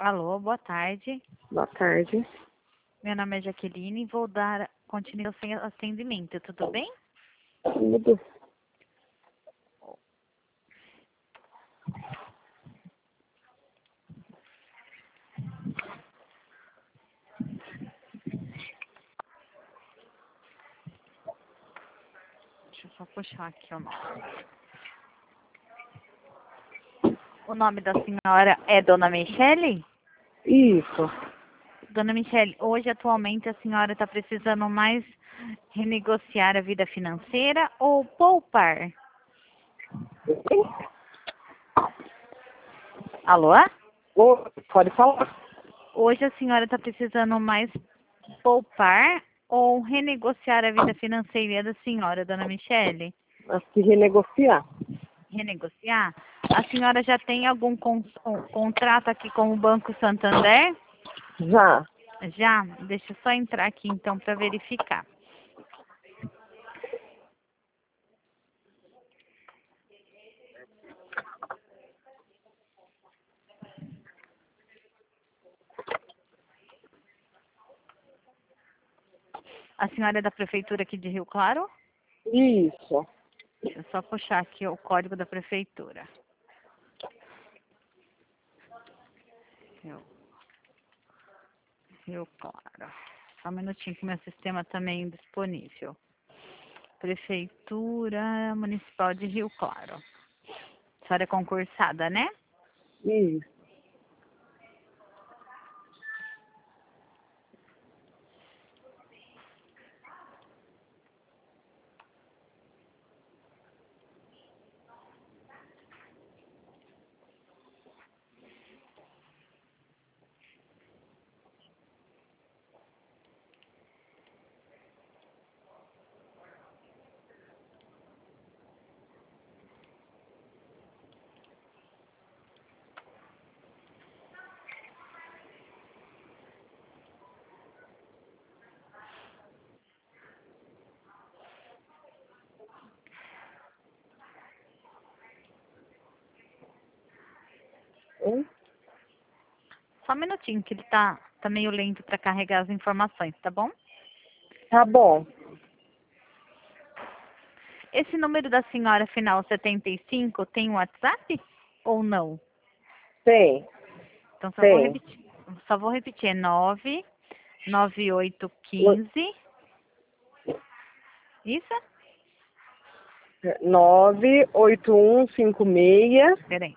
Alô, boa tarde. Boa tarde. Meu nome é Jaqueline e vou dar continuidade ao atendimento, tudo bem? Tudo. Deixa eu só puxar aqui o nome. O nome da senhora é Dona Michele? Isso. Dona Michele, hoje atualmente a senhora está precisando mais renegociar a vida financeira ou poupar? Alô? Pode falar. Hoje a senhora está precisando mais poupar ou renegociar a vida financeira da senhora, Dona Michele? Acho que renegociar. Renegociar? A senhora já tem algum contrato aqui com o Banco Santander? Já. Já? Deixa eu só entrar aqui então para verificar. A senhora é da prefeitura aqui de Rio Claro? Isso. Deixa eu só puxar aqui o código da prefeitura. Rio Claro. Só um minutinho que meu sistema também é indisponível. Prefeitura Municipal de Rio Claro. A senhora é concursada, né? Isso. Só um minutinho que ele tá meio lento para carregar as informações, tá bom? Tá bom. Esse número da senhora final 75 tem WhatsApp ou não? Tem. Então Tem. só vou repetir, é 99815. Isso? 98156 Peraí,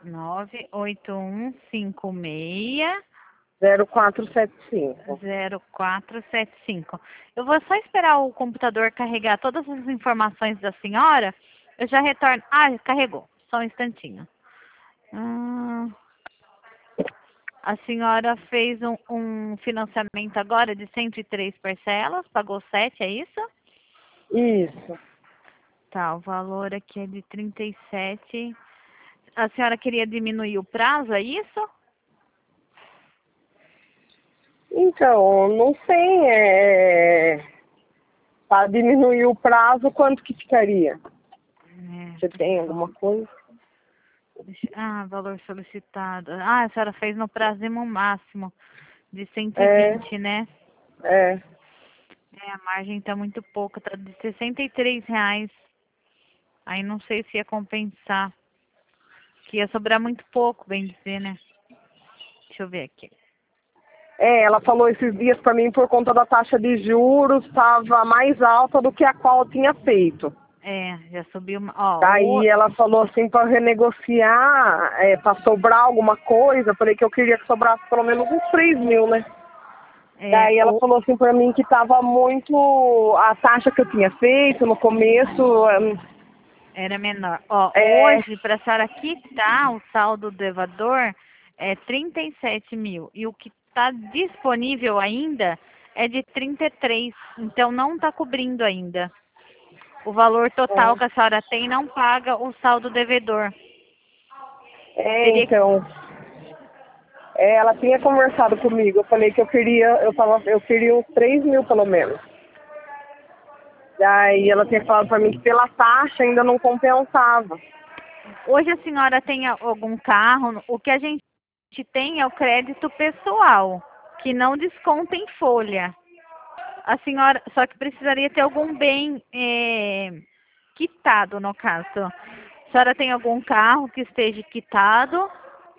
98156 0475. 0475. Eu vou só esperar o computador carregar todas as informações da senhora. Eu já retorno. Ah, carregou. Só um instantinho. A senhora fez um financiamento agora de 103 parcelas, pagou 7, é isso? Isso. Tá, o valor aqui é de 37. A senhora queria diminuir o prazo, é isso? Então, não sei. Para diminuir o prazo, quanto que ficaria? Você tem alguma coisa? Valor solicitado. Ah, a senhora fez no prazo máximo de 120, né? É. A margem tá muito pouca, tá de R$ 63. Aí não sei se ia compensar. Que ia sobrar muito pouco, bem dizer, né? Deixa eu ver aqui. Ela falou esses dias para mim por conta da taxa de juros estava mais alta do que a qual eu tinha feito. Já subiu. Ó, Daí ela falou assim para renegociar, para sobrar alguma coisa. Eu falei que eu queria que sobrasse pelo menos uns 3 mil, né? Daí ela falou assim para mim que estava muito a taxa que eu tinha feito no começo. Era menor. Ó, hoje, para a senhora quitar o saldo do devedor, é 37 mil. E o que está disponível ainda é de 33. Então, não está cobrindo ainda. O valor total que a senhora tem não paga o saldo devedor. Então. Ela tinha conversado comigo. Eu falei que eu queria uns 3 mil pelo menos. Daí ela tinha falado para mim que pela taxa ainda não compensava. Hoje a senhora tem algum carro? O que a gente gente tem é o crédito pessoal, que não desconta em folha. A senhora, só que precisaria ter algum bem quitado, no caso. A senhora tem algum carro que esteja quitado?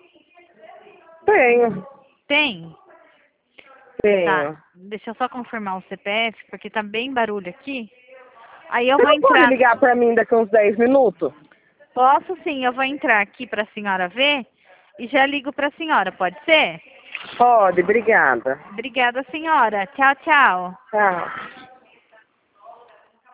Tenho, Tem? tenho. Tá. Deixa eu só confirmar o CPF, porque tá bem barulho aqui. Aí eu Você vou não pode entrar. ligar pra mim daqui uns 10 minutos? Posso sim, eu vou entrar aqui para a senhora ver e já ligo para a senhora, pode ser? Pode, obrigada. Obrigada, senhora. Tchau, tchau. Tchau.